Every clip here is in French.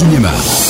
Cinéma.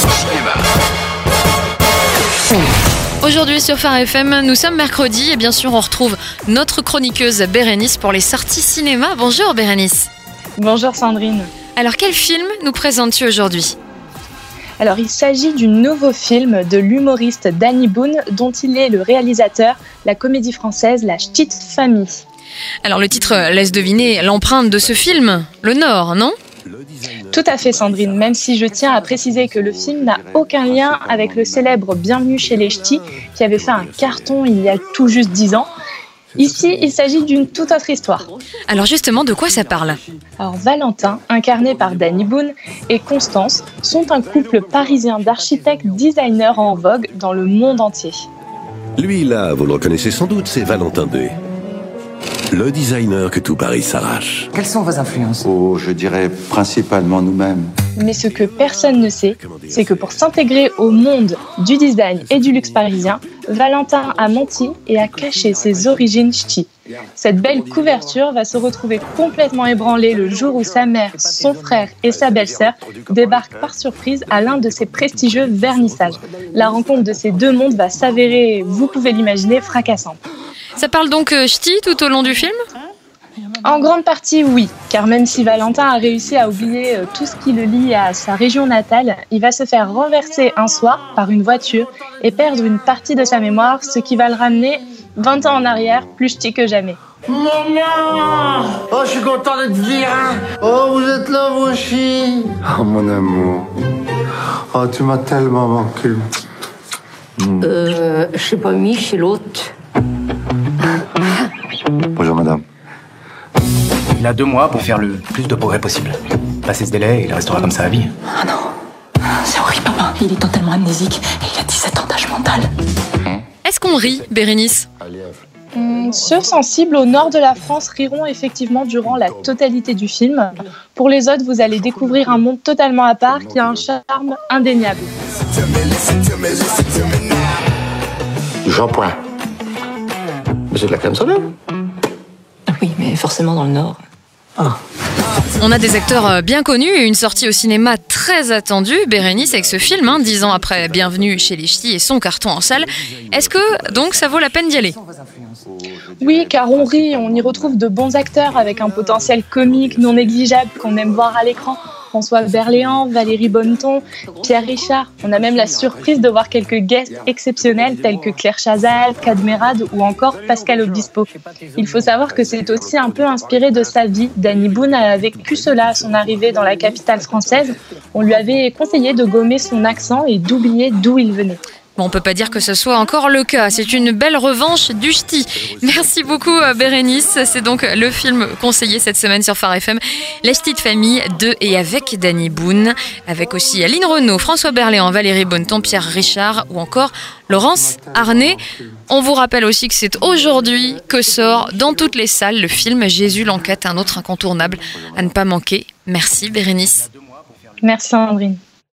Aujourd'hui sur Phare FM, nous sommes mercredi et bien sûr on retrouve notre chroniqueuse Bérénice pour les sorties cinéma. Bonjour Bérénice. Bonjour Sandrine. Alors quel film nous présentes-tu aujourd'hui ? Alors il s'agit du nouveau film de l'humoriste Danny Boone dont il est le réalisateur, la comédie française La Petite Famille. Alors le titre laisse deviner l'empreinte de ce film, le Nord, non ? Tout à fait Sandrine, même si je tiens à préciser que le film n'a aucun lien avec le célèbre Bienvenue chez les Ch'tis qui avait fait un carton il y a tout juste 10 ans. Ici, il s'agit d'une toute autre histoire. Alors justement, de quoi ça parle ? Alors Valentin, incarné par Danny Boone, et Constance sont un couple parisien d'architectes designers en vogue dans le monde entier. Lui, là, vous le reconnaissez sans doute, c'est Valentin D. Le designer que tout Paris s'arrache. Quelles sont vos influences ? Oh, je dirais principalement nous-mêmes. Mais ce que personne ne sait, c'est que pour s'intégrer au monde du design et du luxe parisien, Valentin a menti et a caché ses origines ch'tis. Cette belle couverture va se retrouver complètement ébranlée le jour où sa mère, son frère et sa belle-sœur débarquent par surprise à l'un de ses prestigieux vernissages. La rencontre de ces deux mondes va s'avérer, vous pouvez l'imaginer, fracassante. Ça parle donc ch'ti tout au long du film ? En grande partie, oui, car même si Valentin a réussi à oublier tout ce qui le lie à sa région natale, il va se faire renverser un soir par une voiture et perdre une partie de sa mémoire, ce qui va le ramener 20 ans en arrière, plus ch'ti que jamais. Maman! Oh, je suis content de te dire, hein. Oh, vous êtes là, vous aussi. Oh, mon amour. Oh, tu m'as tellement manqué. Je sais pas, mis chez l'autre. Bonjour, madame. Il a 2 mois pour faire le plus de progrès possible. Passer ce délai, il restera comme ça à vie. Ah non, c'est horrible, papa. Il est totalement amnésique et il a 17 ans d'âge mental. Est-ce qu'on rit, Bérénice ? Ceux sensibles au nord de la France riront effectivement durant la totalité du film. Pour les autres, vous allez découvrir un monde totalement à part qui a un charme indéniable. Du shampoing. Mais c'est de la crème solaire. Oui, mais forcément dans le Nord. On a des acteurs bien connus et une sortie au cinéma très attendue, Bérénice, avec ce film, 10 ans après Bienvenue chez les Ch'tis et son carton en salle. Est-ce que donc ça vaut la peine d'y aller ? Oui, car on rit, on y retrouve de bons acteurs avec un potentiel comique non négligeable qu'on aime voir à l'écran. François Berléand, Valérie Bonneton, Pierre Richard. On a même la surprise de voir quelques guests exceptionnels tels que Claire Chazal, Cadmerade ou encore Pascal Obispo. Il faut savoir que c'est aussi un peu inspiré de sa vie. Danny Boone a vécu cela à son arrivée dans la capitale française. On lui avait conseillé de gommer son accent et d'oublier d'où il venait. Bon, on peut pas dire que ce soit encore le cas. C'est une belle revanche du ch'ti. Merci beaucoup Bérénice. C'est donc le film conseillé cette semaine sur Phare FM. La Petite Famille de et avec Danny Boone. Avec aussi Aline Renaud, François Berléand, Valérie Bonneton, Pierre Richard ou encore Laurence Arnay. On vous rappelle aussi que c'est aujourd'hui que sort dans toutes les salles le film Jésus l'enquête, un autre incontournable à ne pas manquer. Merci Bérénice. Merci Sandrine.